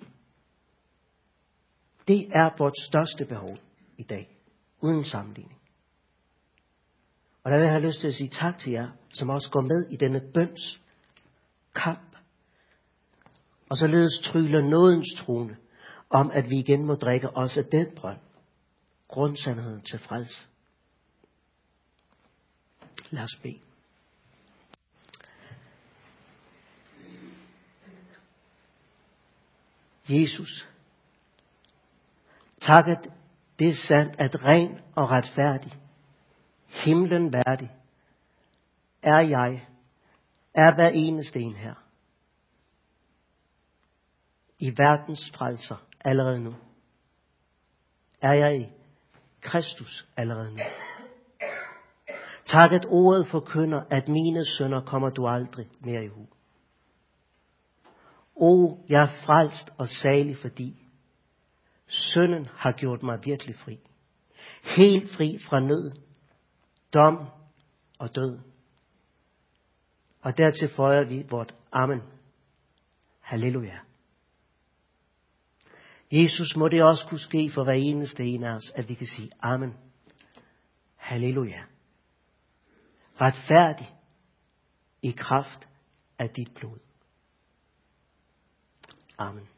Det er vores største behov i dag, uden sammenligning. Og der vil jeg have lyst til at sige tak til jer, som også går med i denne bøns kamp. Og således tryller nådens trone om, at vi igen må drikke også af den brønd. Grundsandheden til frelse. Lad os bede. Jesus, tak at det er sandt, at ren og retfærdig, himlen værdig, er hver eneste en her. I verdens frelser allerede nu. Er jeg i Kristus allerede nu. Tak at ordet forkynder, at mine synder kommer du aldrig mere i hu. O, jeg er frelst og salig, fordi synden har gjort mig virkelig fri. Helt fri fra nød, dom og død. Og dertil føjer vi vort amen. Halleluja. Jesus, må det også kunne ske for hver eneste en af os, at vi kan sige amen. Halleluja. Retfærdig i kraft af dit blod. Amen.